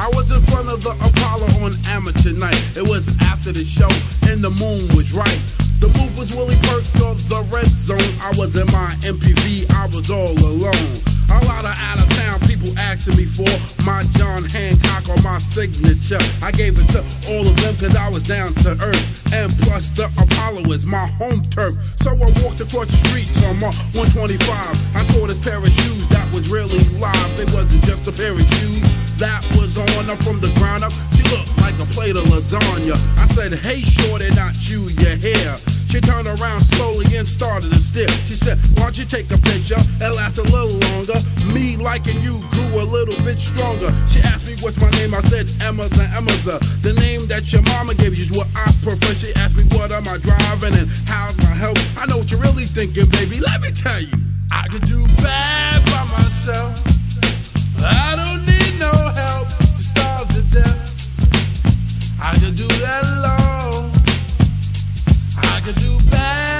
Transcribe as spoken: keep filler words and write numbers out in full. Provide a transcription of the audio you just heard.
I was in front of the Apollo on amateur night. It was after the show and the moon was right. The booth was Willie Perks of the Red Zone. I was in my M P V, I was all alone. A lot of out-of-town people asking me for my John Hancock or my signature. I gave it to all of them cause I was down to earth. And plus the Apollo is my home turf. So I walked across the street on my one twenty-five. I saw this pair of shoes that was really live. It wasn't just a pair of shoes that was on her from the ground up. She looked like a plate of lasagna. I said, hey shorty, not you, your hair. She turned around slowly and started to stare. She said, why don't you take a picture? It lasts a little longer. Me liking you grew a little bit stronger. She asked me what's my name. I said Emma's and Emma's uh, the name that your mama gave you is what I prefer. She asked me what am I driving and how's my health. I know what you're really thinking, baby. Let me tell you, I could do bad by myself. I don't need no help to starve to death. I could do that alone. I could do bad